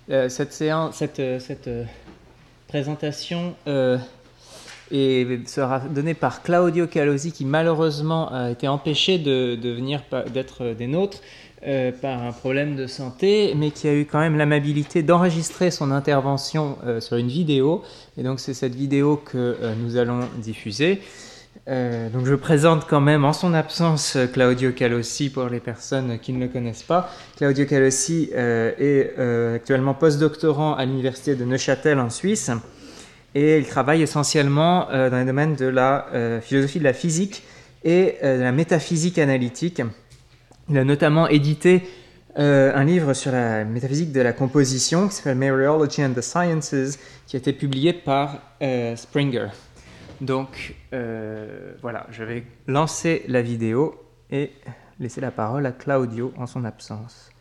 Cette présentation sera donnée par Claudio Calosi, qui malheureusement a été empêché de venir d'être des nôtres par un problème de santé, mais qui a eu quand même l'amabilité d'enregistrer son intervention sur une vidéo. Et donc c'est cette vidéo que nous allons diffuser. Donc je présente quand même en son absence Claudio Calosi pour les personnes qui ne le connaissent pas. Claudio Calosi est actuellement postdoctorant à l'université de Neuchâtel en Suisse, et il travaille essentiellement dans les domaines de la philosophie de la physique et de la métaphysique analytique. Il a notamment édité un livre sur la métaphysique de la composition qui s'appelle Mereology and the Sciences, qui a été publié par Springer. Donc voilà, je vais lancer la vidéo et laisser la parole à Claudio en son absence.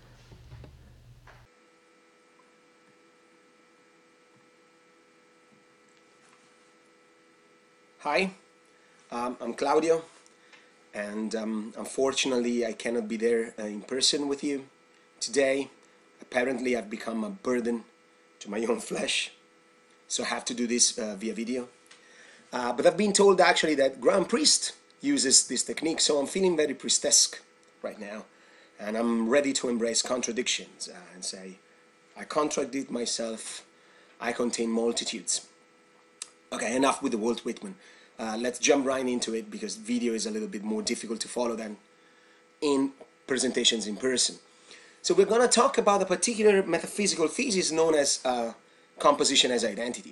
Hi, I'm Claudio, and unfortunately I cannot be there in person with you today. Apparently I've become a burden to my own flesh, so I have to do this via video. But I've been told actually that Graham Priest uses this technique, so I'm feeling very Priestesque right now, and I'm ready to embrace contradictions and say, I contradict myself, I contain multitudes. Okay, enough with the Walt Whitman. Let's jump right into it, because video is a little bit more difficult to follow than in presentations in person. So we're going to talk about a particular metaphysical thesis known as composition as identity.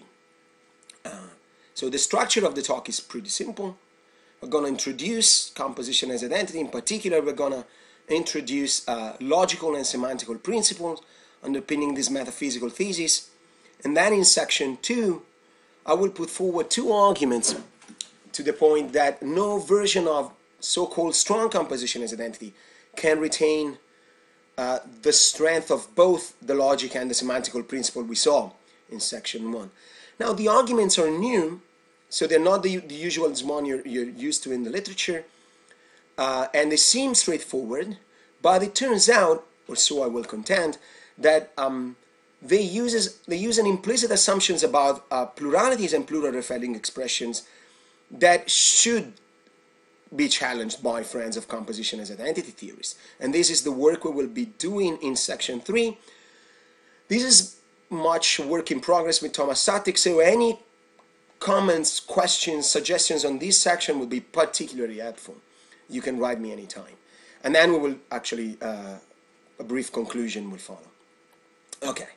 So the structure of the talk is pretty simple. We're going to introduce composition as identity. In particular, we're going to introduce logical and semantical principles underpinning this metaphysical thesis. And then in section 2, I will put forward two arguments to the point that no version of so-called strong composition as identity can retain the strength of both the logic and the semantical principle we saw in section 1. Now, the arguments are new, so they're not the usual one you're used to in the literature, and they seem straightforward, but it turns out, or so I will contend, that they use an implicit assumptions about pluralities and plural referring expressions that should be challenged by friends of composition as identity theorists. And this is the work we will be doing in section 3. This is much work in progress with Thomas Suttig, so any comments, questions, suggestions on this section will be particularly helpful. You can write me anytime. And then we will actually, a brief conclusion will follow. Okay.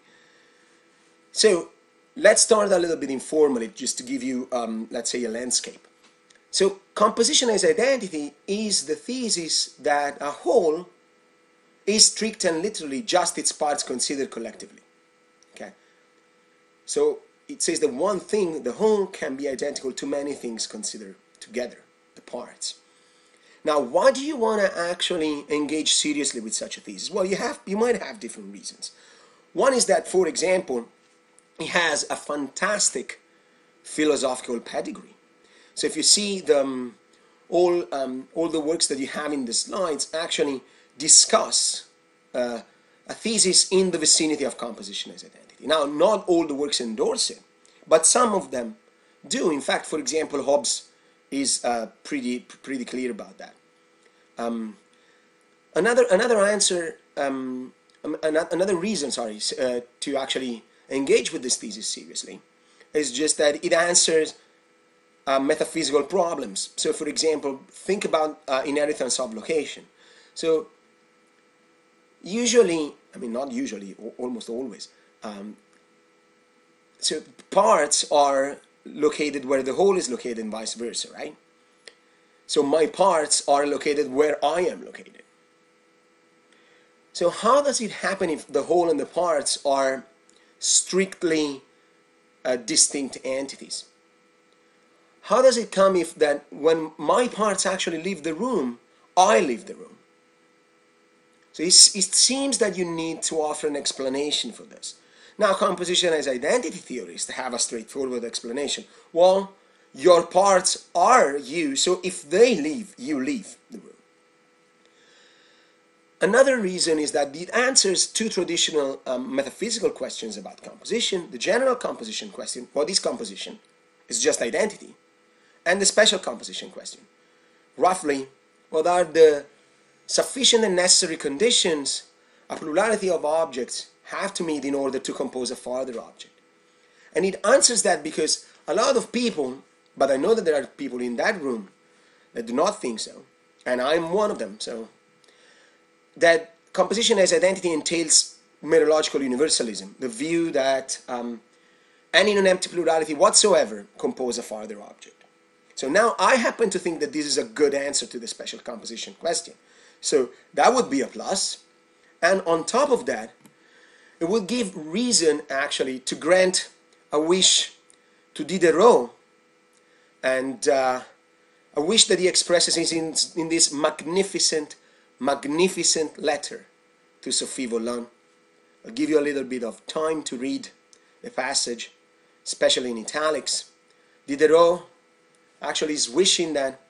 So let's start a little bit informally, just to give you, let's say, a landscape. So composition as identity is the thesis that a whole is strict and literally just its parts considered collectively. Okay. So it says that one thing, the whole, can be identical to many things considered together, the parts. Now, why do you want to actually engage seriously with such a thesis? Well, you might have different reasons. One is that, for example, it has a fantastic philosophical pedigree. So if you see all the works that you have in the slides actually discuss a thesis in the vicinity of composition as identity. Now, not all the works endorse it, but some of them do. In fact, for example, Hobbes is pretty clear about that. Another reason, to actually engage with this thesis seriously is just that it answers metaphysical problems. So, for example, think about inheritance of location. So, usually, not usually, almost always, so parts are located where the whole is located and vice versa, right? So my parts are located where I am located. So how does it happen if the whole and the parts are strictly distinct entities? How does it come if that when my parts actually leave the room, I leave the room? So it seems that you need to offer an explanation for this. Now, composition as identity theorists have a straightforward explanation. Well, your parts are you, so if they leave, you leave the room. Another reason is that it answers two traditional metaphysical questions about composition. The general composition question, what is composition? It's just identity. And the special composition question. Roughly, what are the sufficient and necessary conditions a plurality of objects have to meet in order to compose a further object? And it answers that because a lot of people, but I know that there are people in that room that do not think so, and I'm one of them, so that composition as identity entails mereological universalism, the view that any non-empty plurality whatsoever compose a further object. So now I happen to think that this is a good answer to the special composition question. So that would be a plus. And on top of that, it would give reason actually to grant a wish to Diderot, and a wish that he expresses in this magnificent letter to Sophie Volant. I'll give you a little bit of time to read the passage, especially in italics. Diderot actually is wishing that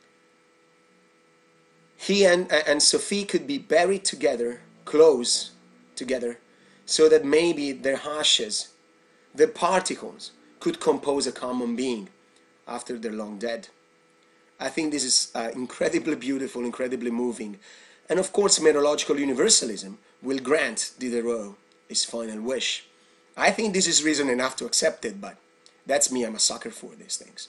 he and Sophie could be buried together, close together, so that maybe their ashes, the particles, could compose a common being after they're long dead. I think this is incredibly beautiful, incredibly moving. And of course, mereological universalism will grant Diderot his final wish. I think this is reason enough to accept it, but that's me, I'm a sucker for these things.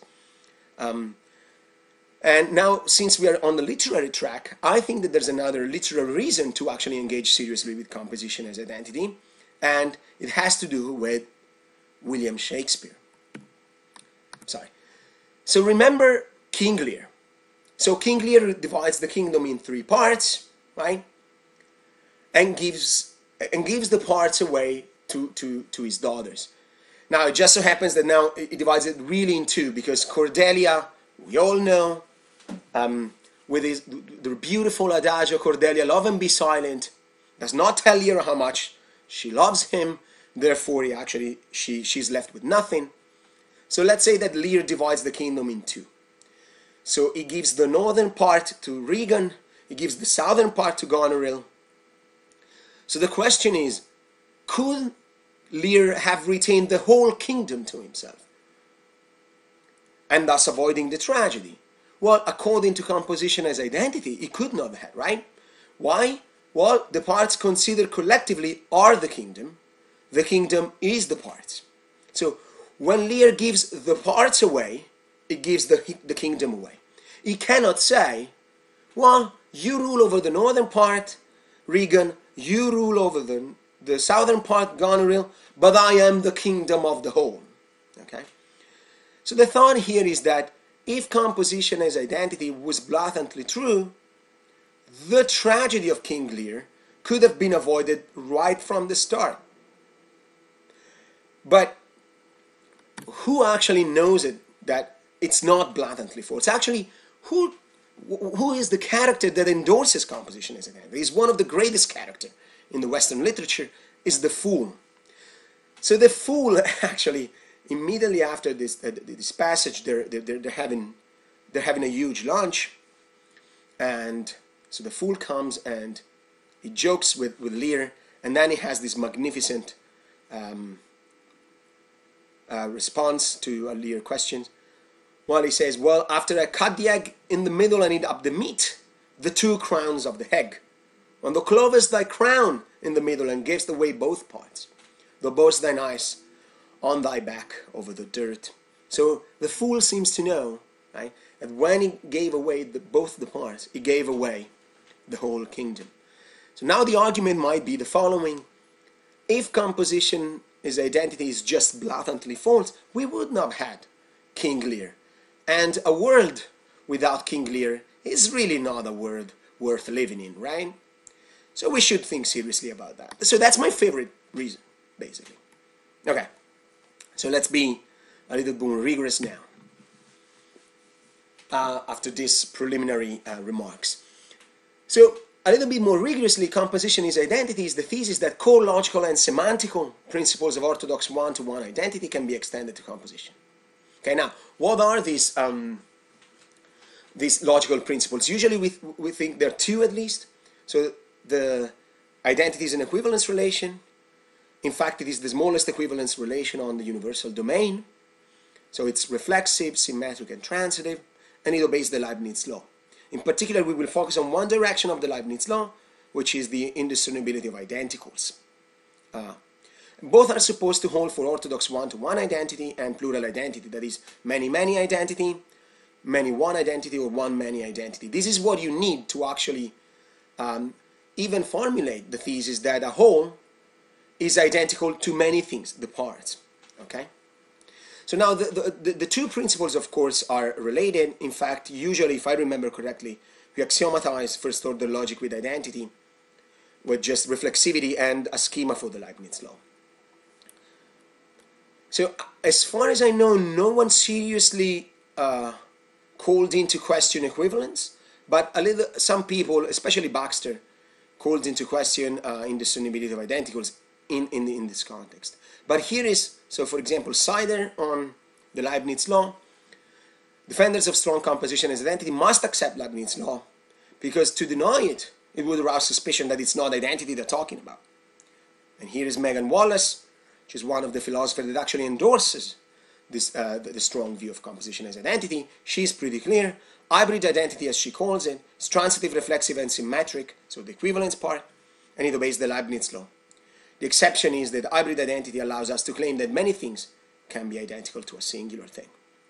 And now, since we are on the literary track, I think that there's another literary reason to actually engage seriously with composition as identity, and it has to do with William Shakespeare. Sorry. So remember King Lear. So King Lear divides the kingdom in three parts, right? And gives the parts away to his daughters. Now it just so happens that now he divides it really in two, because Cordelia, we all know, with the beautiful adagio, Cordelia, love and be silent, does not tell Lear how much she loves him, therefore she's left with nothing. So let's say that Lear divides the kingdom in two. So he gives the northern part to Regan, he gives the southern part to Goneril. So the question is, could Lear have retained the whole kingdom to himself, and thus avoiding the tragedy? Well, according to composition as identity, he could not have, right? Why? Well, the parts considered collectively are the kingdom is the parts. So when Lear gives the parts away, it gives the kingdom away. He cannot say, well, you rule over the northern part, Regan, you rule over the southern part, Goneril, but I am the kingdom of the whole. Okay? So the thought here is that if composition as identity was blatantly true, the tragedy of King Lear could have been avoided right from the start. But who actually knows it, that it's not blatantly false? Actually, who is the character that endorses composition as identity? He's one of the greatest characters in the Western literature, is the fool. So the fool actually, immediately after this passage, they're having a huge lunch, and so the fool comes and he jokes with Lear, and then he has this magnificent response to Lear questions. Well, he says, well, after I cut the egg in the middle and eat up the meat, the two crowns of the egg. And thou clovest thy crown in the middle and gavest away both parts. Thou bowest thine eyes on thy back over the dirt. So the fool seems to know, right, that when he gave away both the parts, he gave away the whole kingdom. So now the argument might be the following. If composition as identity is just blatantly false, we would not have had King Lear. And a world without King Lear is really not a world worth living in, right? So we should think seriously about that. So that's my favorite reason, basically. Okay, so let's be a little bit more rigorous now, after these preliminary remarks. So a little bit more rigorously, composition is identity is the thesis that core logical and semantical principles of orthodox one-to-one identity can be extended to composition. Okay, now, what are these logical principles? Usually we think there are two at least. So the identity is an equivalence relation. In fact, it is the smallest equivalence relation on the universal domain. So it's reflexive, symmetric, and transitive, and it obeys the Leibniz law. In particular, we will focus on one direction of the Leibniz law, which is the indiscernibility of identicals. Both are supposed to hold for orthodox one-to-one identity and plural identity, that is, many-many identity, many-one identity, or one-many identity. This is what you need to actually even formulate the thesis that a whole is identical to many things, the parts. Okay? So now the two principles, of course, are related. In fact, usually, if I remember correctly, we axiomatize first-order logic with identity, with just reflexivity and a schema for the Leibniz law. So as far as I know, no one seriously called into question equivalence, but some people, especially Baxter, called into question indiscernibility of identicals in this context. But here is, so for example, Sider on the Leibniz law. Defenders of strong composition as identity must accept Leibniz law, because to deny it, it would arouse suspicion that it's not identity they're talking about. And here is Megan Wallace, which is one of the philosophers that actually endorses this, the strong view of composition as identity. She's pretty clear. Hybrid identity, as she calls it, is transitive, reflexive, and symmetric, so the equivalence part, and it obeys the Leibniz law. The exception is that hybrid identity allows us to claim that many things can be identical to a singular thing.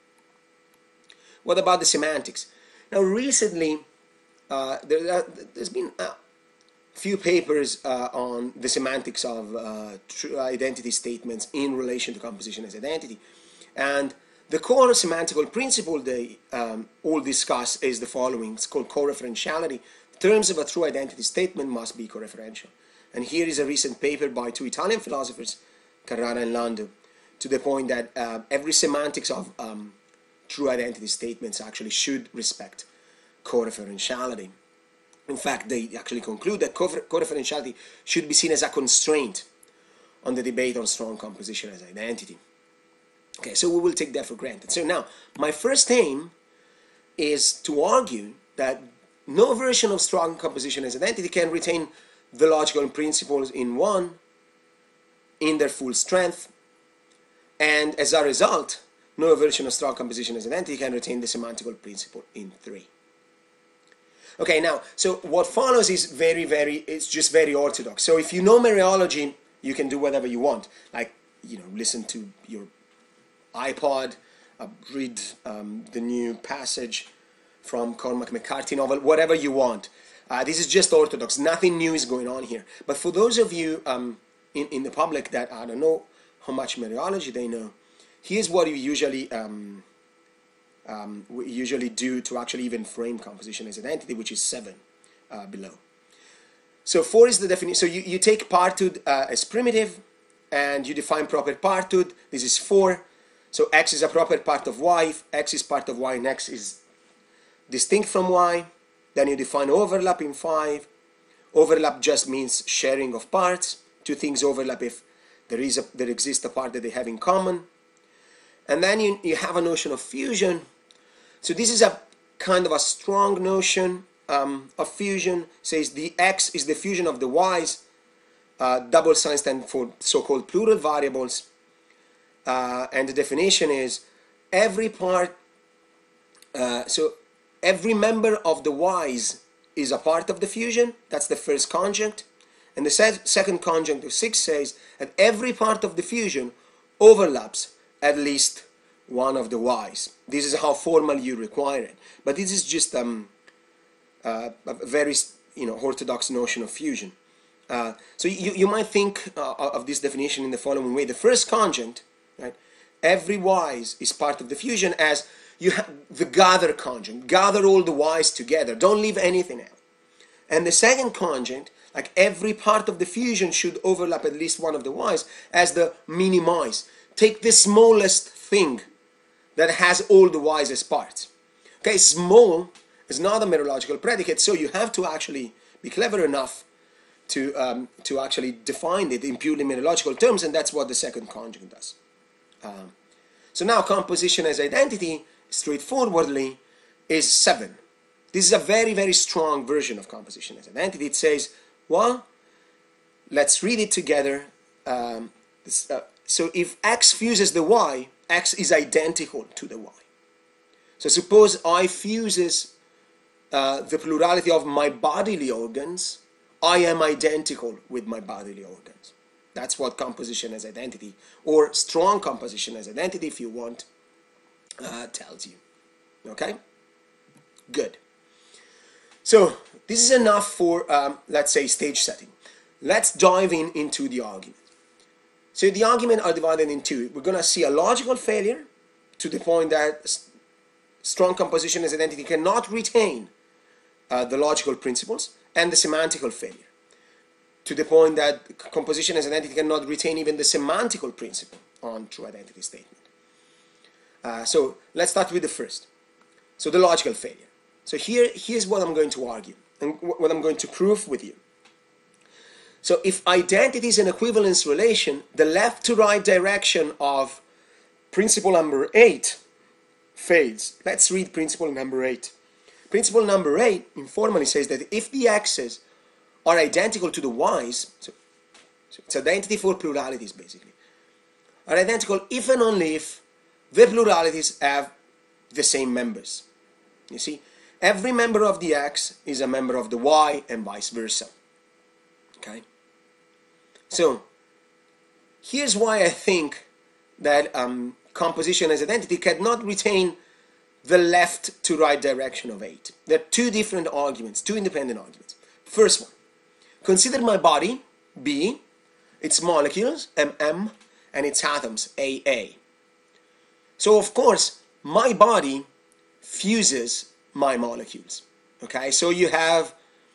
What about the semantics? Now, recently, there's been a few papers on the semantics of identity statements in relation to composition as identity. And the core semantical principle they all discuss is the following. It's called coreferentiality. Terms of a true identity statement must be coreferential. And here is a recent paper by two Italian philosophers, Carrara and Lando, to the point that every semantics of true identity statements actually should respect coreferentiality. In fact, they actually conclude that coreferentiality should be seen as a constraint on the debate on strong composition as identity. Okay, so we will take that for granted. So now, my first aim is to argue that no version of strong composition as identity can retain the logical principles in one in their full strength, and as a result, no version of strong composition as identity can retain the semantical principle in three. Okay, now, so what follows is it's just very orthodox. So if you know Mereology, you can do whatever you want. Like, listen to your iPod, read the new passage from Cormac McCarthy novel, whatever you want. This is just orthodox. Nothing new is going on here. But for those of you in the public that I don't know how much Mereology they know, here's what you usually do to actually even frame composition as identity, which is 7 below. So 4 is the definition. So you take partud as primitive, and you define proper partud. This is 4. So X is a proper part of Y, X is part of Y, and X is distinct from Y. Then you define overlap in 5. Overlap just means sharing of parts. Two things overlap if there exists a part that they have in common. And then you have a notion of fusion. So this is a kind of a strong notion of fusion. Says the X is the fusion of the Y's. Double signs stand for so-called plural variables. And the definition is every part, so every member of the Y's is a part of the fusion. That's the first conjunct. And the second conjunct of 6 says that every part of the fusion overlaps at least one of the Y's. This is how formal you require it. But this is just a very orthodox notion of fusion. So you might think of this definition in the following way. The first conjunct, right? Every Y's is part of the fusion as you have the gather conjunct. Gather all the Y's together. Don't leave anything out. And the second conjunct, like every part of the fusion should overlap at least one of the Y's as the minimize. Take the smallest thing that has all the Y's as parts. Okay, small is not a mereological predicate, so you have to actually be clever enough to actually define it in purely mereological terms, and that's what the second conjunct does. So now composition as identity, straightforwardly, is 7. This is a very, very strong version of composition as identity. It says Well, let's read it together. So if X fuses the Y, X is identical to the Y. So suppose I fuses the plurality of my bodily organs, I am identical with my bodily organs. That's what composition as identity, or strong composition as identity, if you want, tells you. Okay? Good. So this is enough for, let's say, stage setting. Let's dive into the argument. So the argument are divided in two. We're going to see a logical failure to the point that strong composition as identity cannot retain the logical principles, and the semantical failure to the point that composition as identity cannot retain even the semantical principle on true identity statement. So let's start with the first. So the logical failure. So here's what I'm going to argue and what I'm going to prove with you. So if identity is an equivalence relation, the left to right direction of principle number 8 fails. Let's read principle number 8. Principle number 8 informally says that if the x's are identical to the y's, so it's identity for pluralities basically, are identical if and only if the pluralities have the same members. You see, every member of the x is a member of the y and vice versa. Okay? So, here's why I think that composition as identity cannot retain the left to right direction of 8. There are two different arguments, two independent arguments. First one, consider my body, B, its molecules, MM, and its atoms, AA. So of course, my body fuses my molecules. Okay, so you have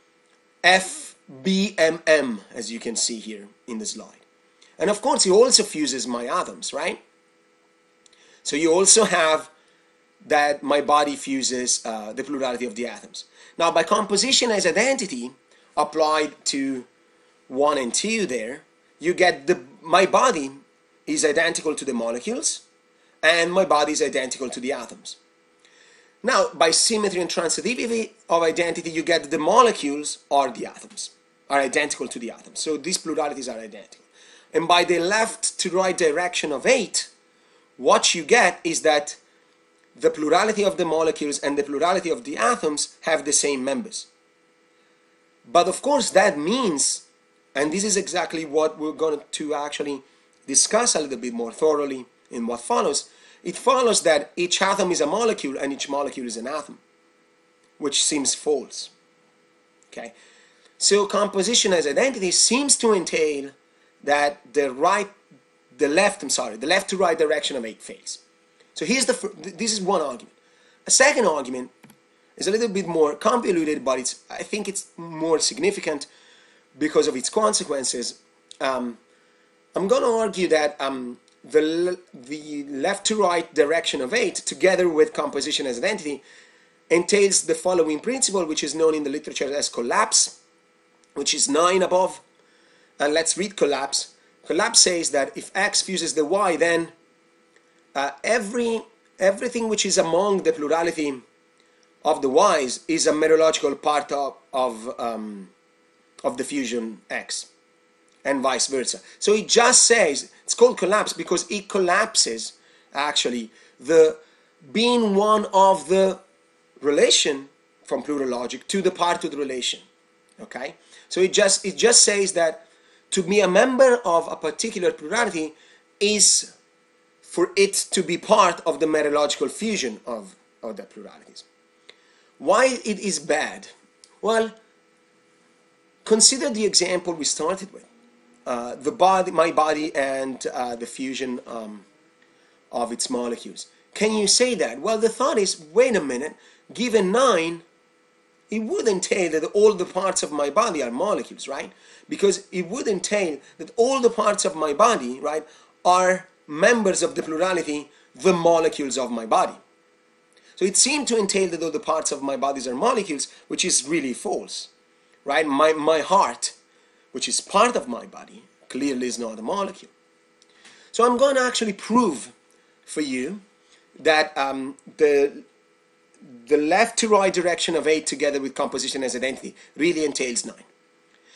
FBMM, as you can see here in the slide. And of course, it also fuses my atoms, right? So you also have that my body fuses the plurality of the atoms. Now, by composition as identity applied to 1 and 2 there, you get my body is identical to the molecules, and my body is identical to the atoms. Now, by symmetry and transitivity of identity, you get the molecules or the atoms are identical to the atoms. So these pluralities are identical. And by the left to right direction of 8, what you get is that the plurality of the molecules and the plurality of the atoms have the same members. But of course that means, and this is exactly what we're going to actually discuss a little bit more thoroughly in what follows, it follows that each atom is a molecule and each molecule is an atom, which seems false. Okay? So composition as identity seems to entail that the left to right direction of 8 fails. So this is one argument. A second argument is a little bit more convoluted, but I think it's more significant because of its consequences. I'm going to argue that the left to right direction of 8, together with composition as identity, entails the following principle, which is known in the literature as collapse, which is 9 above. And let's read collapse. Collapse says that if X fuses the Y, then everything which is among the plurality of the Y's is a mereological part of the fusion X, and vice versa. So it just says, it's called collapse because it collapses actually the being one of the relation from plural logic to the part of the relation. Okay? So it just says that to be a member of a particular plurality is for it to be part of the mereological fusion of the pluralities. Why it is bad? Well, consider the example we started with. My body and the fusion of its molecules. Can you say that? Well, the thought is, wait a minute, given 9, it would entail that all the parts of my body are molecules, right? Because it would entail that all the parts of my body, right, are members of the plurality, the molecules of my body. So it seemed to entail that all the parts of my bodies are molecules, which is really false, right? My heart, which is part of my body, clearly is not a molecule. So I'm going to actually prove for you that the left to right direction of 8 together with composition as identity really entails 9.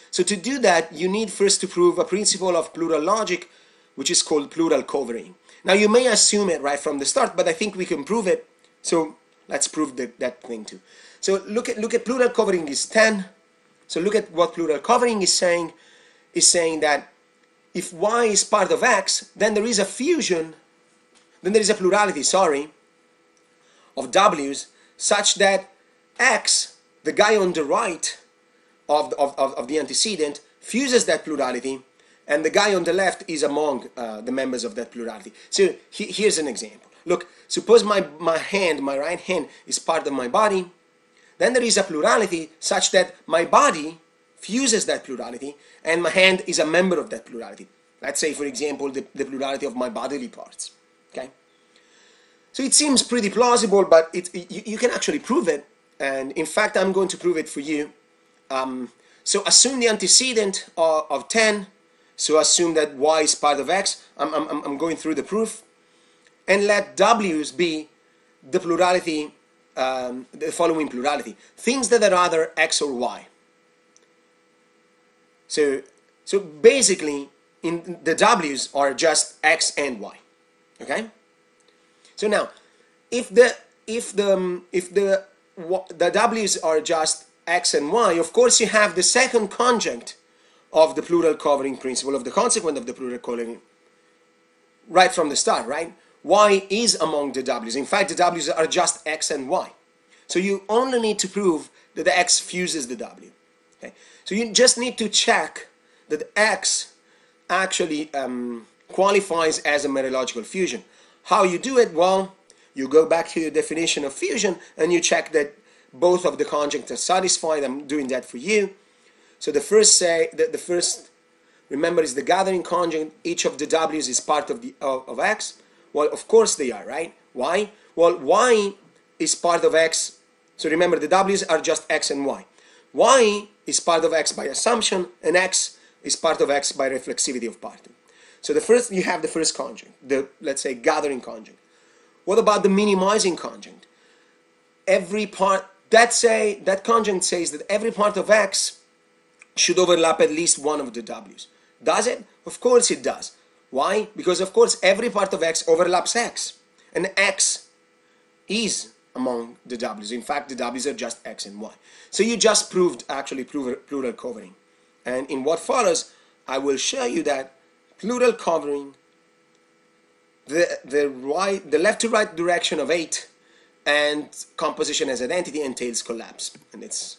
So to do that, you need first to prove a principle of plural logic, which is called plural covering. Now you may assume it right from the start, but I think we can prove it. So let's prove that thing too. So look at plural covering is 10. So look at what plural covering is saying. Is saying that if y is part of x, then there is a fusion, then there is a plurality, sorry, of w's such that x, the guy on the right of the antecedent, fuses that plurality, and the guy on the left is among the members of that plurality. So here's an example. Look, suppose my right hand is part of my body, then there is a plurality such that my body fuses that plurality and my hand is a member of that plurality. Let's say, for example, the plurality of my bodily parts. Okay? So it seems pretty plausible, but you can actually prove it. And in fact, I'm going to prove it for you. So assume the antecedent of 10. So assume that y is part of x. I'm going through the proof. And let w's be the plurality, the following plurality. Things that are either x or y. So basically, the w's are just x and y. Okay? So now, if the w's are just x and y, of course you have the second conjunct of the plural covering principle, of the consequent of the plural covering, right from the start, right? Y is among the w's. In fact, the w's are just x and y. So you only need to prove that the x fuses the w. Okay? So you just need to check that x actually qualifies as a mereological fusion. How you do it? Well, you go back to your definition of fusion and you check that both of the conjuncts are satisfied. I'm doing that for you. So the first remember, is the gathering conjunct. Each of the w's is part of x. Well, of course they are, right? Why? Well, y is part of x. So remember, the w's are just x and y. Y is part of x by assumption, and x is part of x by reflexivity of parting. So you have the first conjunct, let's say, gathering conjunct. What about the minimizing conjunct? That conjunct says that every part of x should overlap at least one of the w's. Does it? Of course it does. Why? Because of course every part of x overlaps x, and x is among the w's. In fact, the w's are just x and y. So you just proved actually plural covering. And in what follows, I will show you that plural covering, the left to right direction of 8 and composition as identity entails collapse. And it's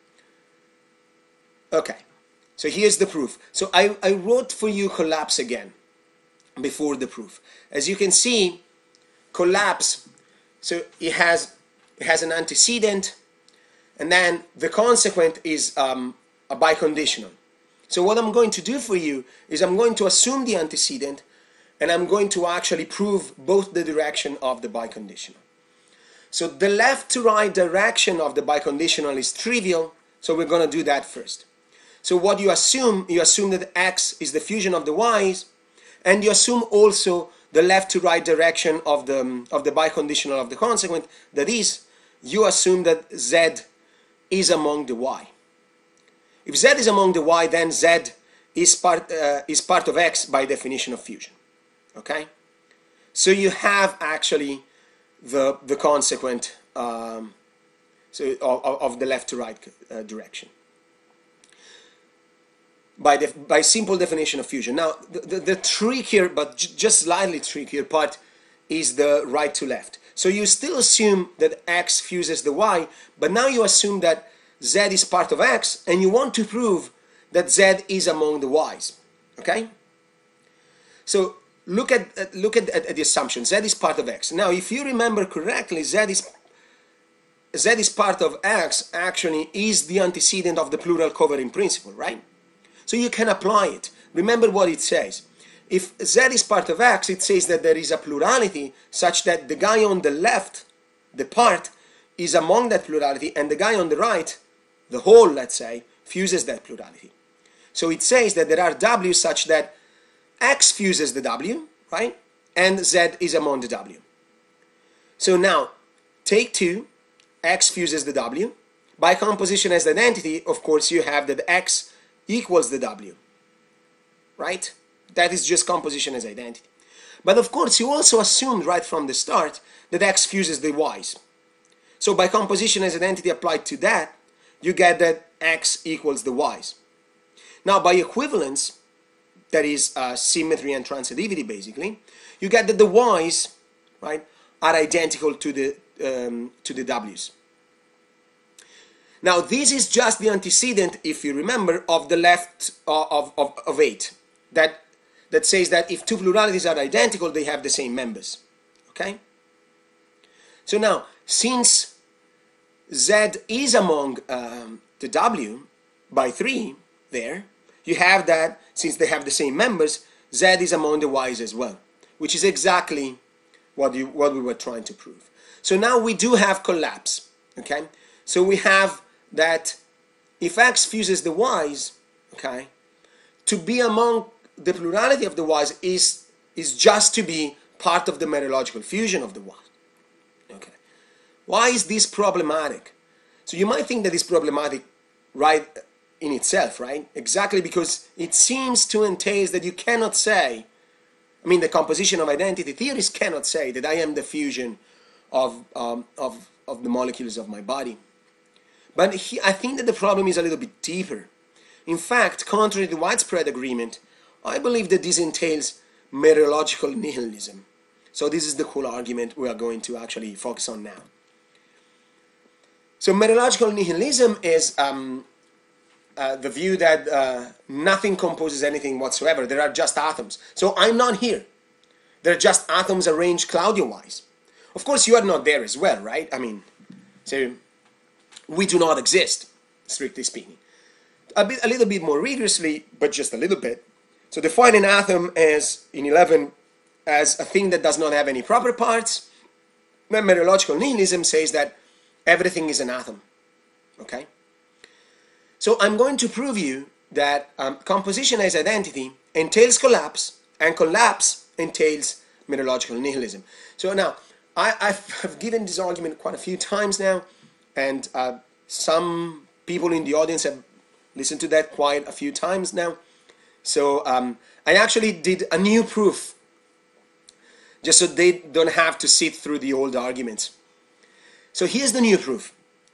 okay. So here's the proof. So I wrote for you collapse again before the proof. As you can see, collapse, so it has an antecedent, and then the consequent is a biconditional. So what I'm going to do for you is I'm going to assume the antecedent, and I'm going to actually prove both the direction of the biconditional. So the left to right direction of the biconditional is trivial, so we're going to do that first. So what you assume that x is the fusion of the y's, and you assume also the left to right direction of the biconditional of the consequent. That is, you assume that z is among the y. If z is among the y, then z is part of x by definition of fusion. Okay? So you have actually the consequent of the left to right direction by simple definition of fusion. Now the trickier, but just slightly trickier part is the right to left. So you still assume that x fuses the y, but now you assume that z is part of x, and you want to prove that z is among the y's. Okay? So look at the assumption. Z is part of x. Now, if you remember correctly, z is part of x actually is the antecedent of the plural covering principle, right? So you can apply it. Remember what it says. If z is part of x, it says that there is a plurality such that the guy on the left, the part, is among that plurality, and the guy on the right, the whole, let's say, fuses that plurality. So it says that there are w's such that x fuses the w, right? And z is among the w. So now, take 2, x fuses the w. By composition as identity, of course, you have that x equals the W, right? That is just composition as identity. But of course, you also assumed right from the start that X fuses the Y's. So by composition as identity applied to that, you get that X equals the Y's. Now by equivalence, that is symmetry and transitivity basically, you get that the Y's, right, are identical to the W's. Now this is just the antecedent, if you remember, of the left of 8. That says that if two pluralities are identical, they have the same members. Okay? So now, since Z is among the W by 3 there, you have that, since they have the same members, Z is among the Y's as well, which is exactly what we were trying to prove. So now we do have collapse. Okay? So we have that if X fuses the Y's, okay, to be among the plurality of the Y's is just to be part of the mereological fusion of the Y. Okay. Why is this problematic? So you might think that it's problematic right in itself, right? Exactly because it seems to entail that you cannot say, I mean, the composition of identity theorists cannot say that I am the fusion of the molecules of my body. But I think that the problem is a little bit deeper. In fact, contrary to widespread agreement, I believe that this entails mereological nihilism. So this is the whole argument we are going to actually focus on now. So mereological nihilism is the view that nothing composes anything whatsoever. There are just atoms. So I'm not here. There are just atoms arranged Claudio-wise. Of course, you are not there as well, right? I mean, so we do not exist, strictly speaking. A little bit more rigorously, but just a little bit. So define an atom as, in 11, as a thing that does not have any proper parts. Then mereological nihilism says that everything is an atom. Okay? So I'm going to prove you that composition as identity entails collapse, and collapse entails mereological nihilism. So now, I've given this argument quite a few times now, and some people in the audience have listened to that quite a few times now. So I actually did a new proof, just so they don't have to sit through the old arguments. So here's the new proof.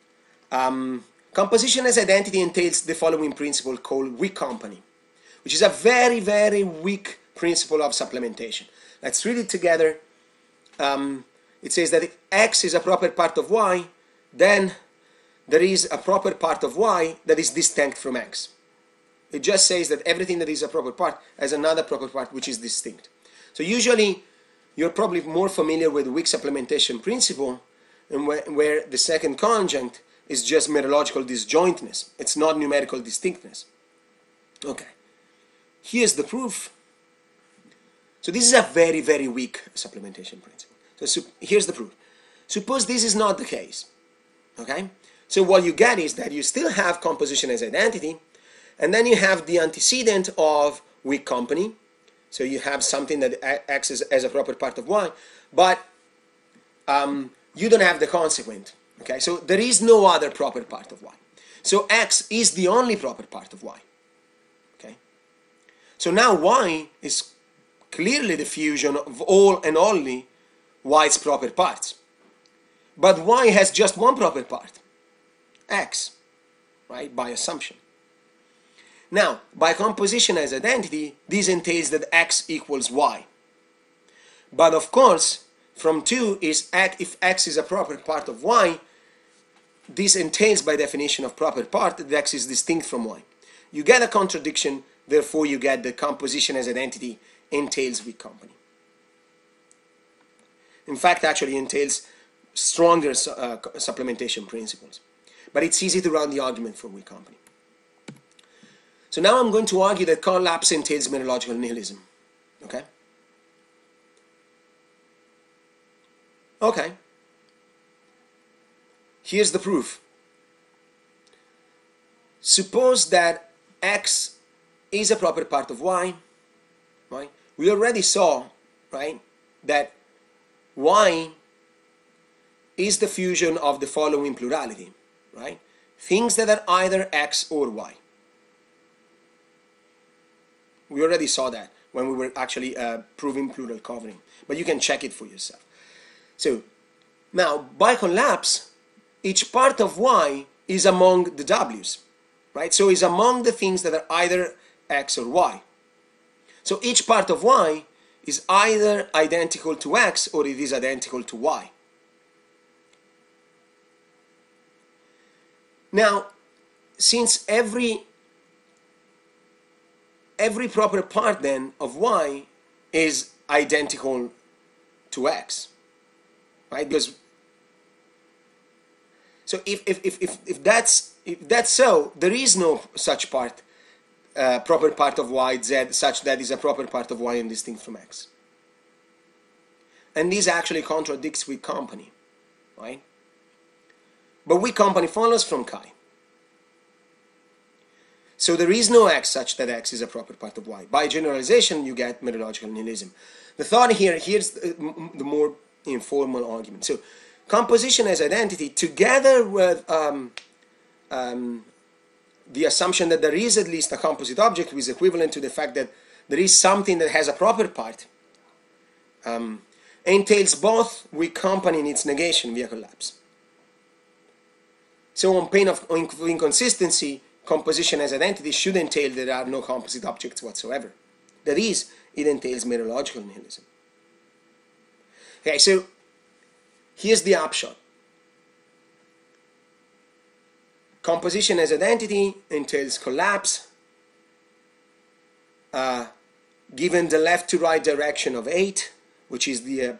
Composition as identity entails the following principle called weak company, which is a very, very weak principle of supplementation. Let's read it together. It says that if X is a proper part of Y, then there is a proper part of Y that is distinct from X. It just says that everything that is a proper part has another proper part which is distinct. So usually you're probably more familiar with the weak supplementation principle, and where the second conjunct is just mereological disjointness. It's not numerical distinctness. Okay. Here's the proof. So this is a very, very weak supplementation principle. So here's the proof. Suppose this is not the case. Okay? So what you get is that you still have composition as identity, and then you have the antecedent of weak company. So you have something that acts as a proper part of Y, but you don't have the consequent. Okay, so there is no other proper part of Y. So X is the only proper part of Y. Okay, so now Y is clearly the fusion of all and only Y's proper parts. But Y has just one proper part, X, right, by assumption. Now, by composition as identity, this entails that X equals Y. But of course, from 2 is if X is a proper part of Y, this entails by definition of proper part that X is distinct from Y. You get a contradiction, therefore you get the composition as identity entails weak company. In fact, actually entails stronger supplementation principles. But it's easy to run the argument for weak company. So now I'm going to argue that collapse entails mereological nihilism. Okay? Okay. Here's the proof. Suppose that X is a proper part of Y, right? We already saw, right, that Y is the fusion of the following plurality, right? Things that are either X or Y. We already saw that when we were actually proving plural covering, but you can check it for yourself. So now, by collapse, each part of y is among the w's, right? So it's among the things that are either x or y. So each part of y is either identical to x or it is identical to y. Now, since every proper part then of y is identical to x, right? Because so if that's so, there is no such part, proper part of y z such that is a proper part of y and distinct from x. And this actually contradicts weak company, right? But weak company follows from chi. So there is no x such that x is a proper part of y. By generalization, you get methodological nihilism. The thought here's the more informal argument. So composition as identity, together with the assumption that there is at least a composite object, which is equivalent to the fact that there is something that has a proper part, entails both weak company and its negation via collapse. So on pain of inconsistency, composition as identity should entail that there are no composite objects whatsoever. That is, it entails methodological nihilism. Okay, so here's the upshot. Composition as identity entails collapse given the left to right direction of 8, which is the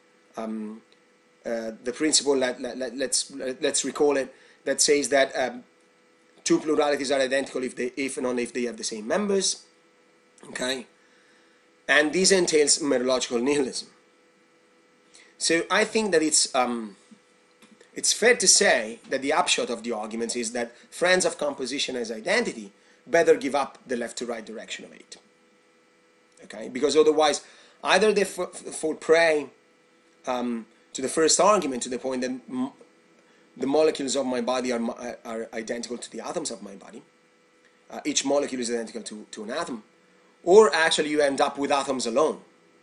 principle let's recall it, that says that two pluralities are identical if and only if they have the same members. Okay, and this entails methodological nihilism. So I think that it's fair to say that the upshot of the arguments is that friends of composition as identity better give up the left to right direction of 8. Okay, because otherwise either they fall prey to the first argument, to the point that the molecules of my body are identical to the atoms of my body. Each molecule is identical to an atom. Or actually you end up with atoms alone,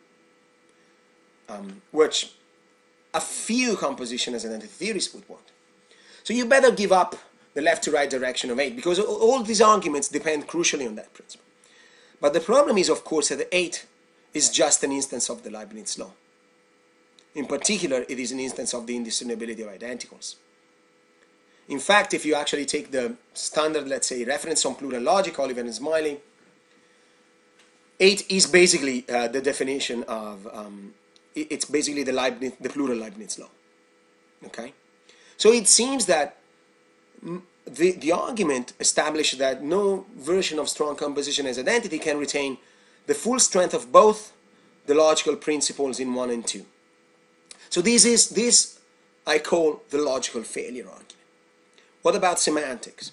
which a few composition as identity theorists would want. So you better give up the left to right direction of 8, because all these arguments depend crucially on that principle. But the problem is, of course, that 8 is just an instance of the Leibniz law. In particular, it is an instance of the indiscernibility of identicals. In fact, if you actually take the standard, let's say, reference on plural logic, Oliver and Smiley, 8 is basically the definition of, it's basically the plural Leibniz law. Okay? So it seems that the argument established that no version of strong composition as identity can retain the full strength of both the logical principles in 1 and 2. So this I call the logical failure argument. What about semantics?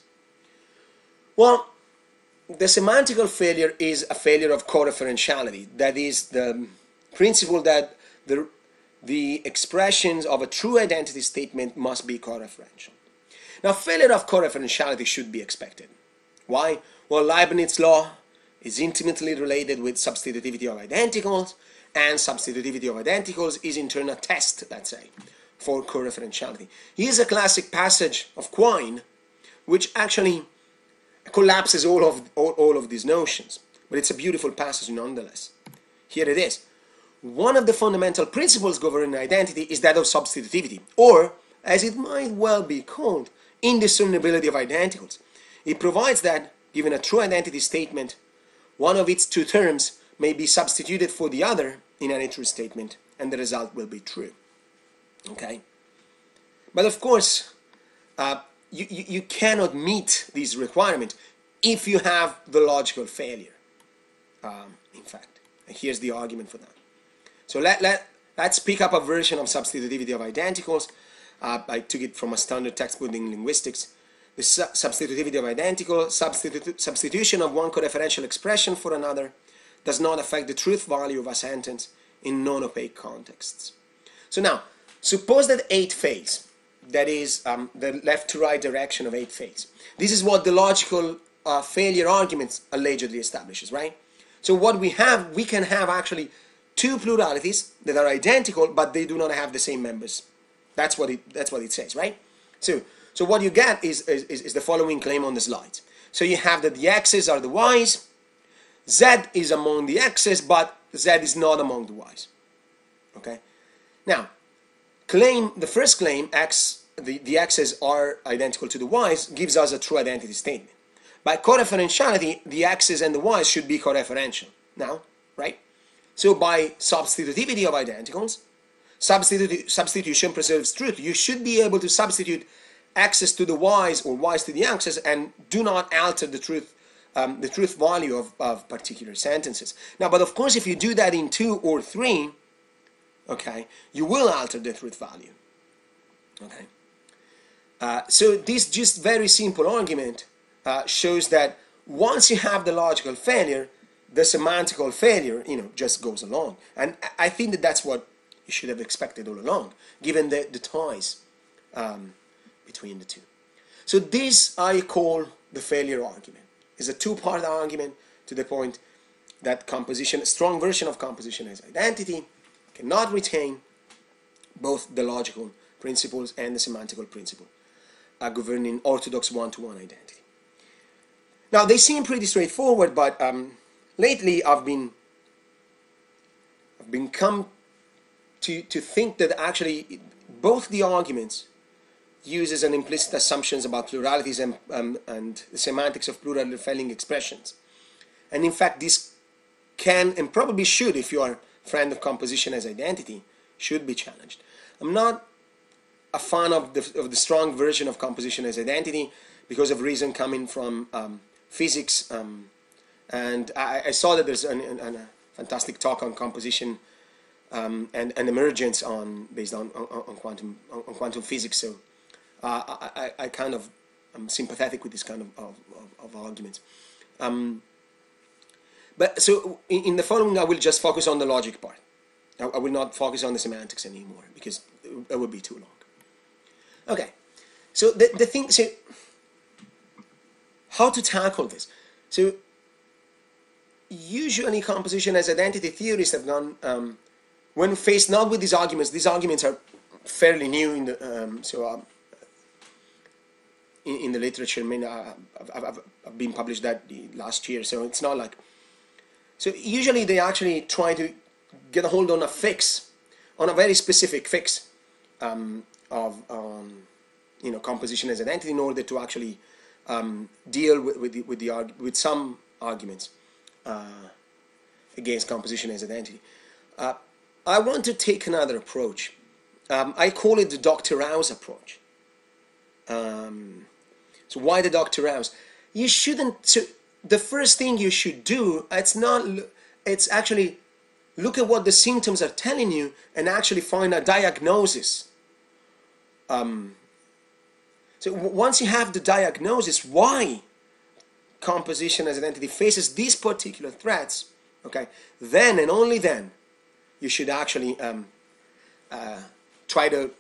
Well, the semantical failure is a failure of coreferentiality. That is the principle that the expressions of a true identity statement must be coreferential. Now, failure of coreferentiality should be expected. Why? Well, Leibniz law is intimately related with substitutivity of identicals, and substitutivity of identicals is in turn a test, let's say, for coreferentiality. Here's a classic passage of Quine, which actually collapses all of these notions, but it's a beautiful passage nonetheless. Here it is. One of the fundamental principles governing identity is that of substitutivity, or, as it might well be called, indiscernibility of identicals. It provides that, given a true identity statement, one of its two terms may be substituted for the other in any true statement, and the result will be true. Okay? But of course, you cannot meet this requirement if you have the logical failure, in fact. And here's the argument for that. So let's pick up a version of substitutivity of identicals. I took it from a standard textbook in linguistics. The substitutivity of identical, substitution of one coreferential expression for another does not affect the truth value of a sentence in non-opaque contexts. So now, suppose that 8 fails. That is, the left to right direction of 8 fails. This is what the logical failure argument allegedly establishes, right? So what we can have actually two pluralities that are identical, but they do not have the same members. That's what it says, right? So what you get is the following claim on the slide. So you have that the x's are the y's, z is among the x's, but z is not among the y's. Okay? Now, the first claim, the x's are identical to the y's, gives us a true identity statement. By coreferentiality, the x's and the y's should be coreferential now, right? So by substitutivity of identicals, substitution preserves truth. You should be able to substitute x's to the y's or y's to the x's and do not alter the truth value of particular sentences. Now, but of course, if you do that in 2 or 3, okay, you will alter the truth value. Okay. So this just very simple argument shows that once you have the logical failure, the semantical failure, just goes along. And I think that that's what you should have expected all along, given the ties between the two. So this I call the failure argument. It's a two-part argument to the point that a strong version of composition as identity cannot retain both the logical principles and the semantical principle governing orthodox one-to-one identity. Now they seem pretty straightforward, but lately I've come to think that actually both the arguments uses an implicit assumptions about pluralities and the semantics of plural failing expressions. And in fact, this can and probably should, if you are a friend of composition as identity, should be challenged. I'm not a fan of the strong version of composition as identity because of reason coming from physics. And I saw that there's a fantastic talk on composition and emergence based on quantum physics. So I kind of am sympathetic with this kind of arguments. But so in the following, I will just focus on the logic part. I will not focus on the semantics anymore because it would be too long. Okay, so the thing, so how to tackle this? So usually composition as identity theorists have gone, when faced not with these arguments are fairly new in the, in the literature. I mean, I've been published that last year, so it's not like, so usually they actually try to get a hold on a fix, on a very specific fix of composition as identity in order to actually deal with some arguments against composition as identity. I want to take another approach. I call it the Dr. House approach. So why the Dr. House? You shouldn't. So the first thing you should do, it's actually look at what the symptoms are telling you and actually find a diagnosis. So once you have the diagnosis, why composition as identity faces these particular threats, okay, then and only then you should actually try to,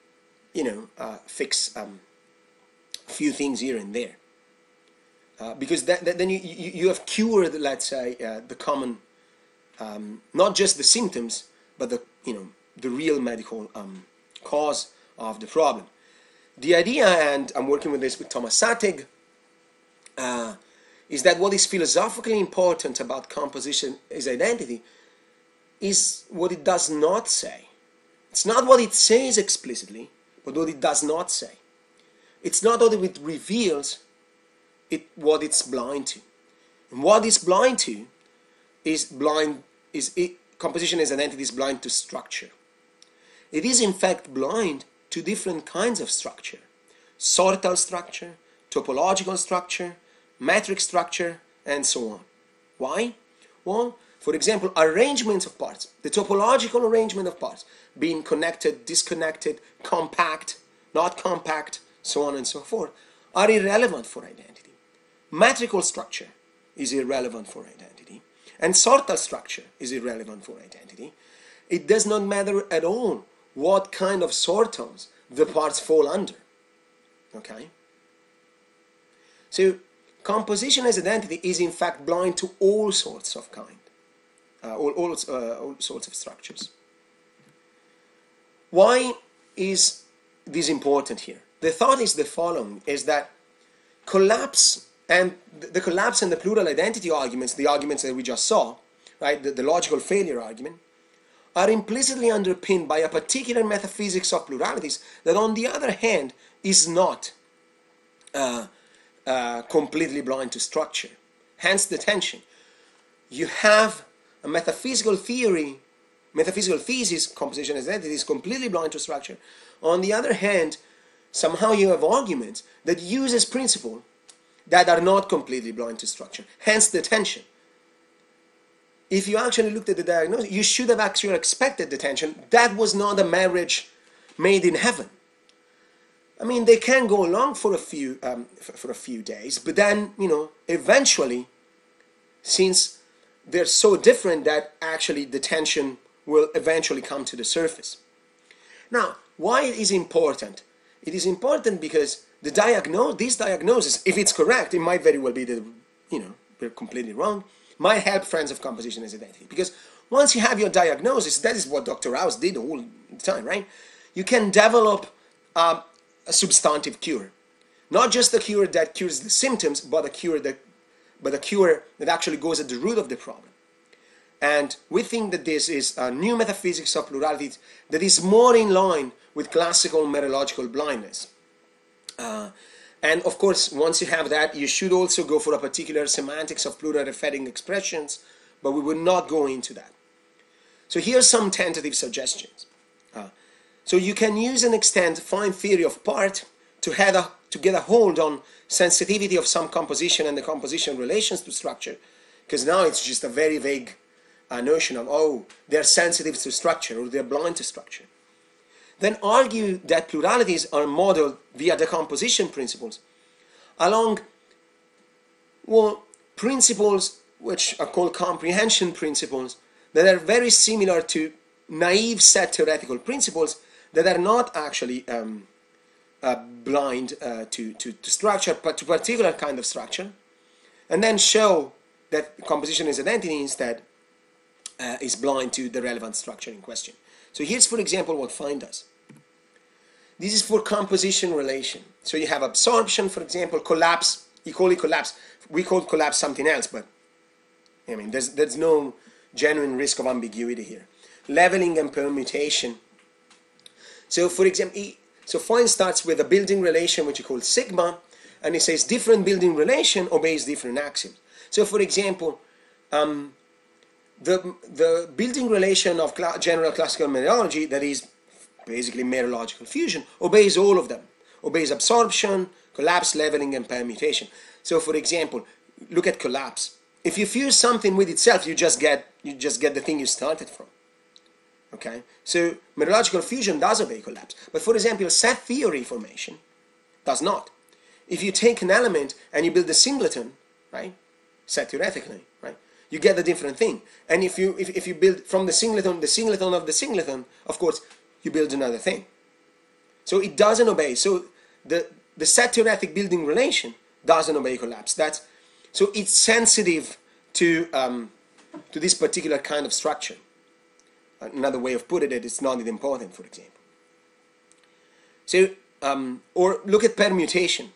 fix a few things here and there. Because then you have cured, let's say, the common, not just the symptoms, but the real medical cause of the problem. The idea, and I'm working with this with Thomas Sattig, is that what is philosophically important about composition as identity is what it does not say. It's not what it says explicitly, but what it does not say. It's not what it reveals, what it's blind to. And what it's blind to composition as identity is blind to structure. It is in fact blind to different kinds of structure: sortal structure, topological structure, metric structure, and so on. Why? Well, for example, arrangements of parts, the topological arrangement of parts, being connected, disconnected, compact, not compact, so on and so forth, are irrelevant for identity. Metrical structure is irrelevant for identity, and sortal structure is irrelevant for identity. It does not matter at all what kind of sortals the parts fall under. Okay? So composition as identity is in fact blind to all sorts of all sorts of structures. Why is this important here? The thought is the following, is that collapse and the collapse and the plural identity arguments, the arguments that we just saw, right, the logical failure argument, are implicitly underpinned by a particular metaphysics of pluralities that, on the other hand, is not completely blind to structure. Hence the tension. You have a metaphysical theory, metaphysical thesis, composition as identity, is completely blind to structure. On the other hand, somehow you have arguments that uses principles that are not completely blind to structure. Hence the tension. If you actually looked at the diagnosis, you should have actually expected the tension. That was not a marriage made in heaven. I mean, they can go along for a few days, but then, eventually, since they're so different, that actually the tension will eventually come to the surface. Now, why it is important? It is important because this diagnosis, if it's correct, it might very well be that, we're completely wrong, might help friends of composition as identity. Because once you have your diagnosis, that is what Dr. Rouse did all the time, right? You can develop a substantive cure. Not just a cure that cures the symptoms, but a cure that actually goes at the root of the problem. And we think that this is a new metaphysics of plurality that is more in line with classical mereological blindness. And of course, once you have that, you should also go for a particular semantics of plural referring expressions, but we will not go into that. So here's some tentative suggestions. So you can use and extend fine theory of part to get a hold on sensitivity of some composition and the composition relations to structure, because now it's just a very vague notion of, oh, they're sensitive to structure or they're blind to structure. Then argue that pluralities are modeled via decomposition principles along, principles which are called comprehension principles that are very similar to naive set theoretical principles that are not actually blind to structure, but to particular kind of structure, and then show that composition as identity instead is blind to the relevant structure in question. So here's, for example, what Fine does. This is for composition relation. So you have absorption, for example, collapse, you call it collapse. We call collapse something else, but I mean, there's no genuine risk of ambiguity here. Leveling and permutation. So for example, so Fine starts with a building relation which he calls sigma, and he says different building relation obeys different axioms. So for example, the building relation of general classical mereology, that is basically mereological fusion, obeys all of them. Obeys absorption, collapse, leveling, and permutation. So for example, look at collapse. If you fuse something with itself, you just get the thing you started from. Okay? So mereological fusion does obey collapse. But for example, set theory formation does not. If you take an element and you build a singleton, right? Set theoretically, right? You get a different thing. And if you build from the singleton of the singleton, of course, you build another thing. So it doesn't obey. So the set theoretic building relation doesn't obey collapse. So it's sensitive to this particular kind of structure. Another way of putting it, it's not important, for example. So, or look at permutation.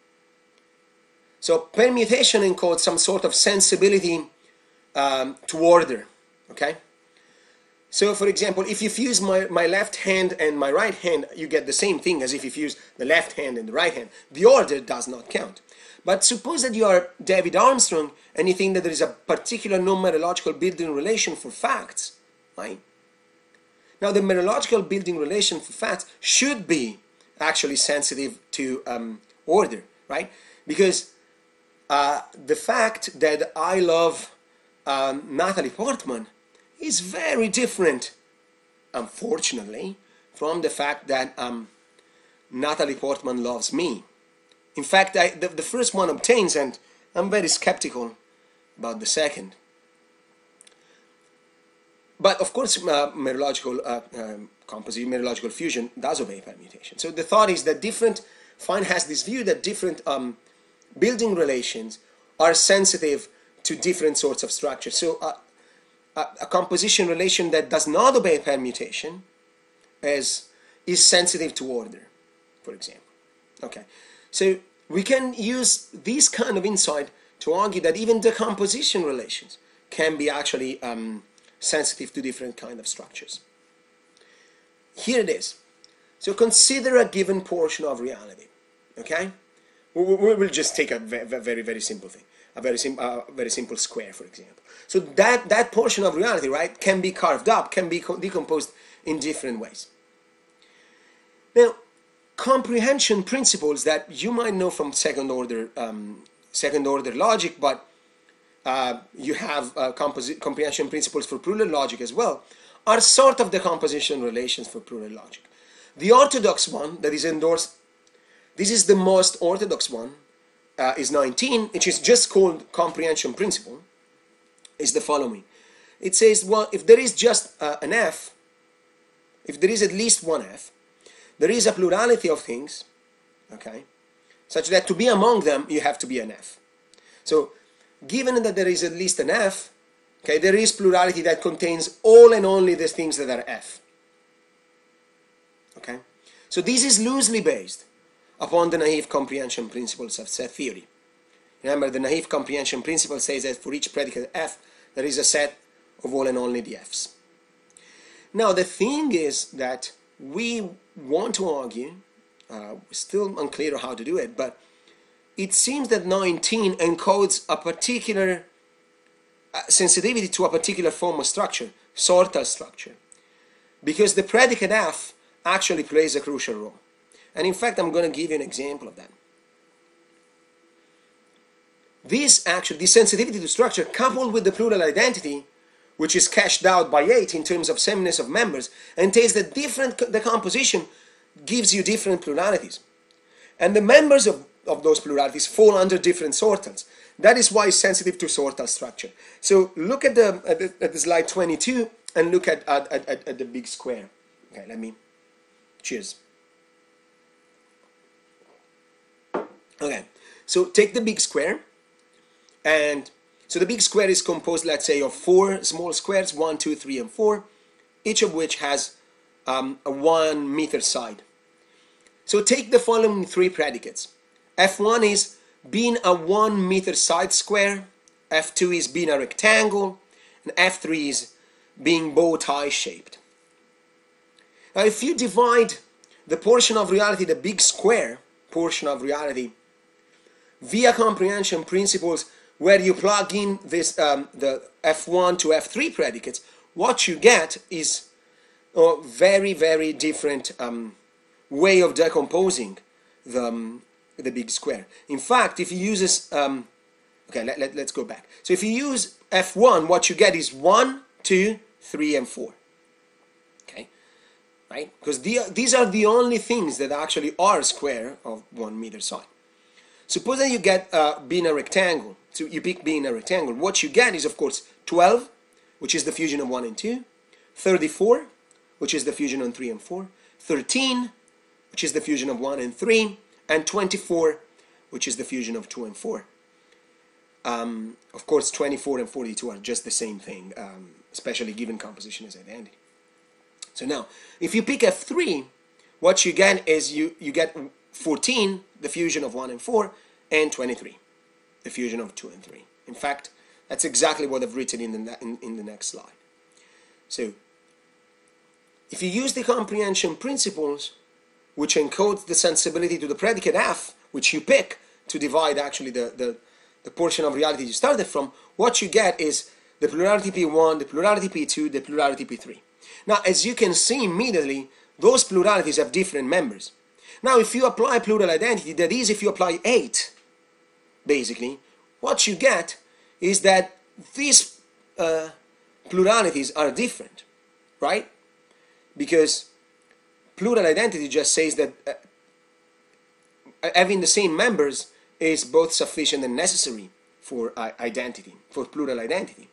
So permutation encodes some sort of sensibility to order, okay? So for example, if you fuse my left hand and my right hand, you get the same thing as if you fuse the left hand and the right hand. The order does not count. But suppose that you are David Armstrong and you think that there is a particular non-mereological building relation for facts, right? Now the mereological building relation for facts should be actually sensitive to order, right? Because the fact that I love Natalie Portman is very different, unfortunately, from the fact that Natalie Portman loves me. In fact, the first one obtains, and I'm very skeptical about the second. But of course, mereological composition, mereological fusion does obey permutation. So the thought is that Fine has this view that different building relations are sensitive to different sorts of structures. So a composition relation that does not obey permutation is sensitive to order, for example. Okay, so we can use this kind of insight to argue that even decomposition relations can be actually sensitive to different kind of structures. Here it is. So consider a given portion of reality. Okay, we'll just take a very, very simple thing, a very simple square, for example. So that portion of reality, right, can be carved up, can be decomposed in different ways. Now, comprehension principles that you might know from second order logic, but you have comprehension principles for plural logic as well, are sort of decomposition relations for plural logic. The orthodox one that is endorsed, this is the most orthodox one, is 19, which is just called comprehension principle, is the following. It says, well, if there is just an f, if there is at least one f, there is a plurality of things, okay, such that to be among them, you have to be an f. So, given that there is at least an f, okay, there is plurality that contains all and only the things that are f. Okay? So this is loosely based upon the naive comprehension principles of set theory. Remember, the naive comprehension principle says that for each predicate f, there is a set of all and only the f's. Now, the thing is that we want to argue, still unclear how to do it, but it seems that 19 encodes a particular sensitivity to a particular form of structure, sortal structure, because the predicate f actually plays a crucial role. And in fact, I'm going to give you an example of that. This sensitivity to structure, coupled with the plural identity, which is cashed out by 8 in terms of sameness of members, entails that different decomposition gives you different pluralities. And the members of those pluralities fall under different sortals. That is why it's sensitive to sortal structure. So look at the slide 22 and look at the big square. Okay, let me, cheers. Okay, so take the big square, and so the big square is composed, let's say, of 4 small squares, 1, 2, 3, and 4, each of which has a 1 meter side. So take the following 3 predicates. F1 is being a 1 meter side square, F2 is being a rectangle, and F3 is being bow tie shaped. Now if you divide the portion of reality, the big square portion of reality, via comprehension principles where you plug in this the F1 to F3 predicates, what you get is a very, very different way of decomposing the big square. In fact, if you use this, okay, let's go back. So if you use F1, what you get is 1, 2, 3, and 4. Okay, right? Because these are the only things that actually are square of 1 meter side. Suppose that you get being a rectangle. So you pick being a rectangle. What you get is, of course, 12, which is the fusion of 1 and 2, 34, which is the fusion of 3 and 4, 13, which is the fusion of 1 and 3, and 24, which is the fusion of 2 and 4. Of course, 24 and 42 are just the same thing, especially given composition as identity. So now, if you pick F3, what you get is you get 14, the fusion of 1 and 4, and 23, the fusion of 2 and 3. In fact, that's exactly what I've written in the next slide. So, if you use the comprehension principles, which encodes the sensibility to the predicate f, which you pick to divide actually the portion of reality you started from, what you get is the plurality P1, the plurality P2, the plurality P3. Now, as you can see immediately, those pluralities have different members. Now, if you apply plural identity, that is, if you apply 8, basically, what you get is that these pluralities are different, right? Because plural identity just says that having the same members is both sufficient and necessary for identity, for plural identity.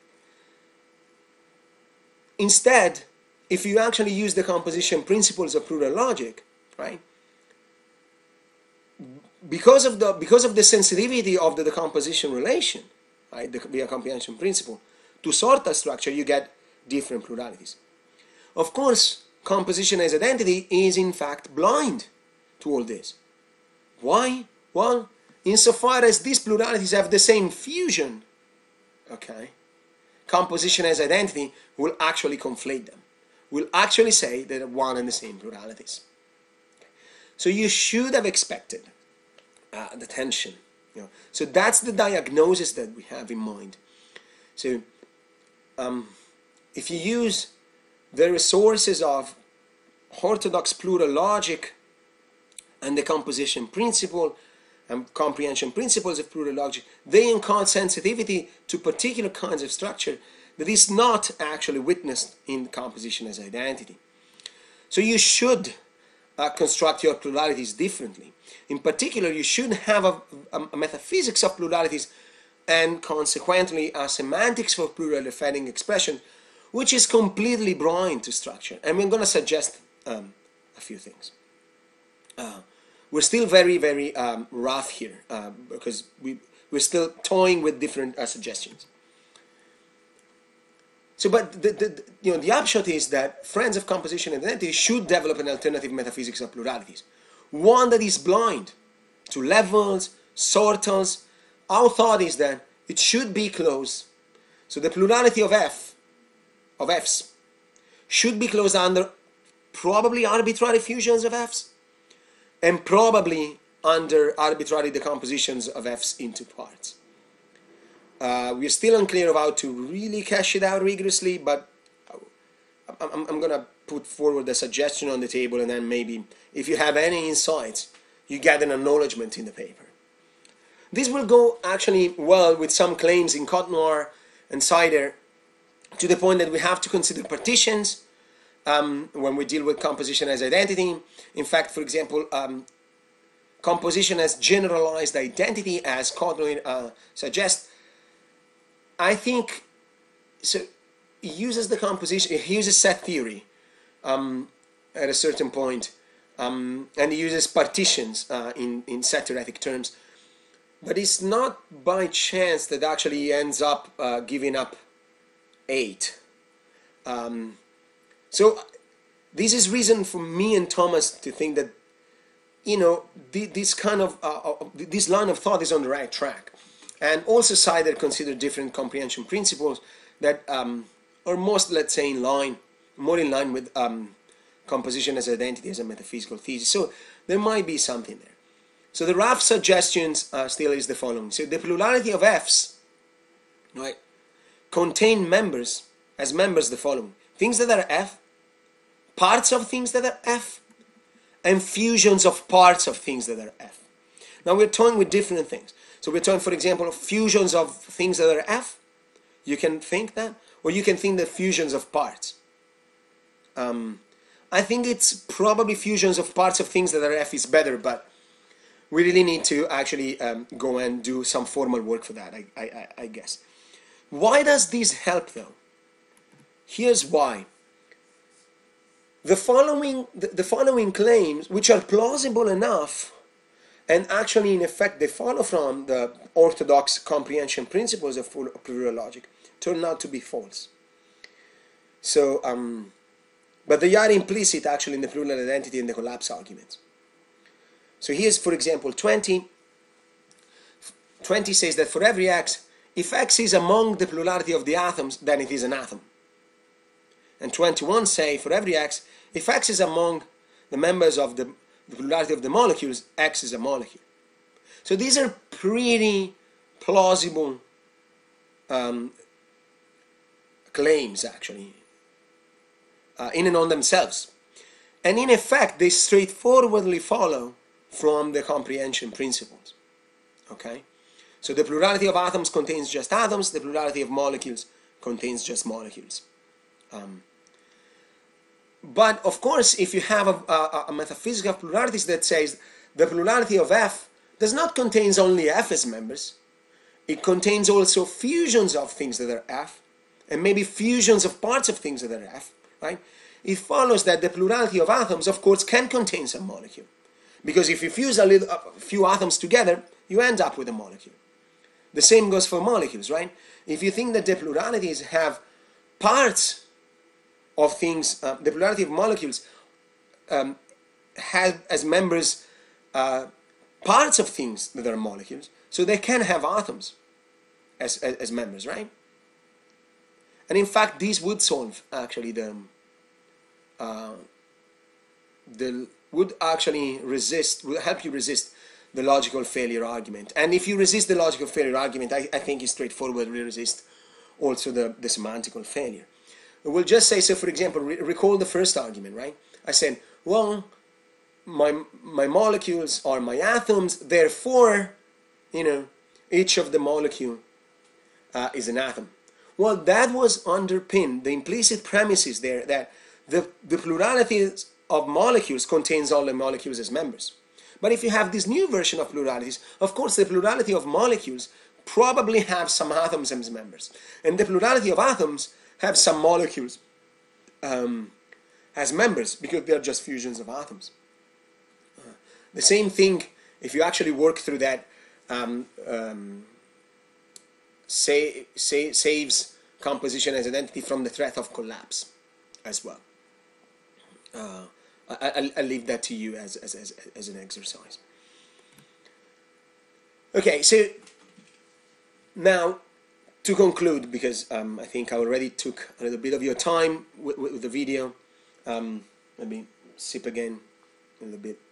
Instead, if you actually use the composition principles of plural logic, right, because of the sensitivity of the decomposition relation, right, via comprehension principle, to Sorta's structure, you get different pluralities. Of course, composition as identity is in fact blind to all this. Why? Well, insofar as these pluralities have the same fusion, okay, composition as identity will actually conflate them. Will actually say that they're one and the same pluralities. So you should have expected the tension. So that's the diagnosis that we have in mind. So if you use the resources of orthodox plural logic and the composition principle and comprehension principles of plural logic, they encode sensitivity to particular kinds of structure that is not actually witnessed in composition as identity. So you should construct your pluralities differently. In particular, you should have a metaphysics of pluralities and consequently a semantics for plural defining expression, which is completely blind to structure. And we're going to suggest a few things. We're still very, very rough here because we're still toying with different suggestions. So, but the upshot is that friends of composition and identity should develop an alternative metaphysics of pluralities, one that is blind to levels, sortals. Our thought is that it should be closed. So the plurality of F's should be closed under probably arbitrary fusions of F's and probably under arbitrary decompositions of F's into parts. We're still unclear of how to really cash it out rigorously, but I'm going to put forward a suggestion on the table, and then maybe if you have any insights, you get an acknowledgement in the paper. This will go actually well with some claims in Cotnoir and Sider, to the point that we have to consider partitions when we deal with composition as identity. In fact, for example, composition as generalized identity, as Cotnoir suggests, I think, so he uses the composition, he uses set theory at a certain point, and he uses partitions in set theoretic terms, but it's not by chance that actually he ends up giving up 8. So this is reason for me and Thomas to think that, this kind of, this line of thought is on the right track. And also Sider considered different comprehension principles that are most, let's say, more in line with composition as identity as a metaphysical thesis. So there might be something there. So the rough suggestions still is the following. So the plurality of F's, right, contain members, as members the following: things that are F, parts of things that are F, and fusions of parts of things that are F. Now we're toying with different things. So we're talking, for example, of fusions of things that are F. You can think that, or you can think that fusions of parts. I think it's probably fusions of parts of things that are F is better, but we really need to actually go and do some formal work for that, I guess. Why does this help, though? Here's why. The following claims, which are plausible enough, and actually, in effect, they follow from the orthodox comprehension principles of plural logic, turn out to be false. So, but they are implicit actually in the plural identity and the collapse arguments. So here's, for example, 20. 20 says that for every X, if X is among the plurality of the atoms, then it is an atom. And 21 say for every X, if X is among the members of the plurality of the molecules, X is a molecule. So these are pretty plausible claims, actually, in and on themselves. And in effect, they straightforwardly follow from the comprehension principles. Okay? So the plurality of atoms contains just atoms, the plurality of molecules contains just molecules. But of course, if you have a metaphysics of pluralities that says the plurality of F does not contain only F as members, it contains also fusions of things that are F, and maybe fusions of parts of things that are F, right? It follows that the plurality of atoms, of course, can contain some molecule. Because if you fuse a few atoms together, you end up with a molecule. The same goes for molecules, right? If you think that the pluralities have parts of things, the plurality of molecules have as members parts of things that are molecules, so they can have atoms as members, right? And in fact, these would solve actually would help you resist the logical failure argument. And if you resist the logical failure argument, I think you straightforwardly resist also the semantical failure. We'll just say, so for example, recall the first argument, right? I said, well, my molecules are my atoms, therefore, each of the molecule is an atom. Well, that was underpinned, the implicit premise is there that the plurality of molecules contains all the molecules as members. But if you have this new version of pluralities, of course the plurality of molecules probably have some atoms as members. And the plurality of atoms have some molecules as members, because they are just fusions of atoms. The same thing, if you actually work through that, saves composition as identity from the threat of collapse as well. I'll leave that to you as an exercise. Okay, so now to conclude, because I think I already took a little bit of your time with the video. Let me sip again a little bit.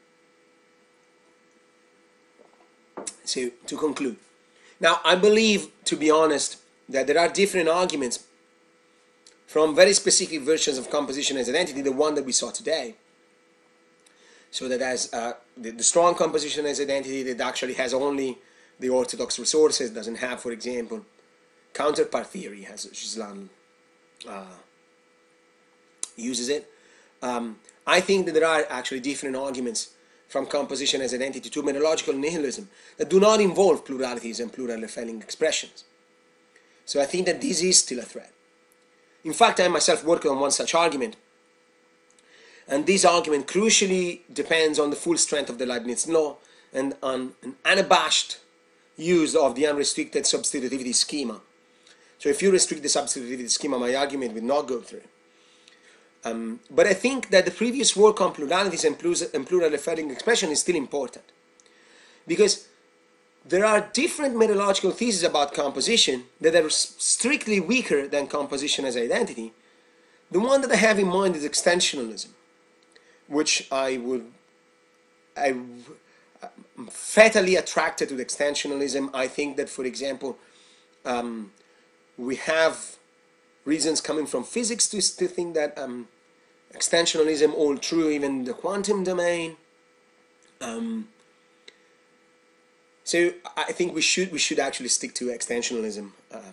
So to conclude, now I believe, to be honest, that there are different arguments from very specific versions of composition as identity, the one that we saw today. So that has the strong composition as identity that actually has only the orthodox resources, doesn't have, for example, counterpart theory, as Islam uses it. I think that there are actually different arguments from composition as identity to methodological nihilism that do not involve pluralities and plural-failing expressions. So I think that this is still a threat. In fact, I myself worked on one such argument, and this argument crucially depends on the full strength of the Leibniz law and on an unabashed use of the unrestricted substitutivity schema. So if you restrict the substitutivity schema, my argument will not go through. But I think that the previous work on pluralities and plural-referring expression is still important, because there are different methodological theses about composition that are strictly weaker than composition as identity. The one that I have in mind is extensionalism, which I'm fatally attracted to the extensionalism. I think that, for example, we have reasons coming from physics to think that extensionalism all true even in the quantum domain. So I think we should actually stick to extensionalism.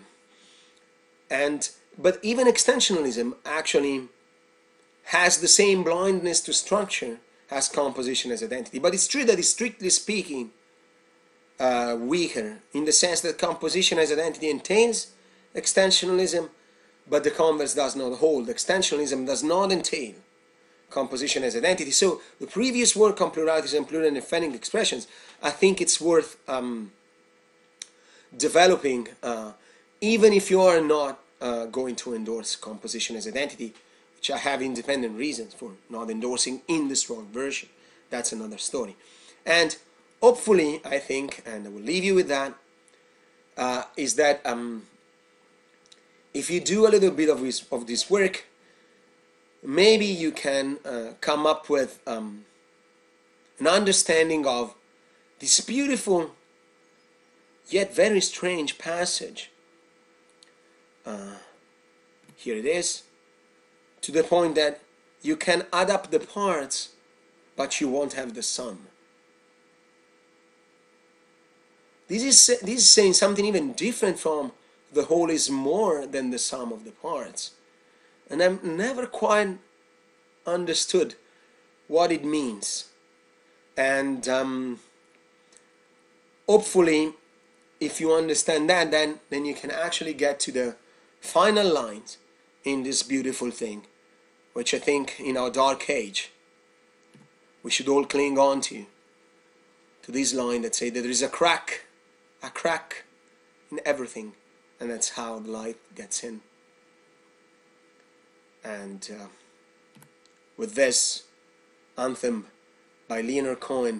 But even extensionalism actually has the same blindness to structure as composition as identity. But it's true that it's, strictly speaking, weaker, in the sense that composition as identity entails extensionalism, but the converse does not hold. Extensionalism does not entail composition as identity. So the previous work on pluralities and plural-defining expressions, I think it's worth developing, even if you are not going to endorse composition as identity, which I have independent reasons for not endorsing in the strong version. That's another story. And hopefully, I think, and I will leave you with that, is that if you do a little bit of this work, maybe you can come up with an understanding of this beautiful yet very strange passage. Here it is, to the point that you can add up the parts, but you won't have the sum. This is saying something even different from the whole is more than the sum of the parts. And I've never quite understood what it means. And hopefully, if you understand that, then you can actually get to the final lines in this beautiful thing, which I think in our dark age we should all cling on to to this line that say that there is a crack in everything, and that's how the light gets in. And with this anthem by Leonard Cohen,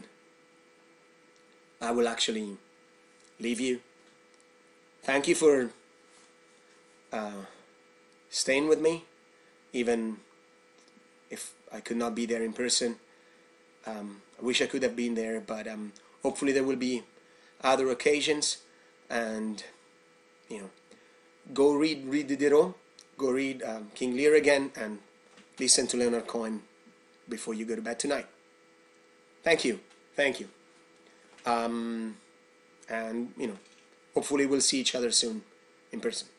I will actually leave you. Thank you for staying with me, even if I could not be there in person. I wish I could have been there, but hopefully there will be other occasions. And go read Diderot, go read King Lear again, and listen to Leonard Cohen before you go to bed tonight. Thank you. And hopefully we'll see each other soon in person.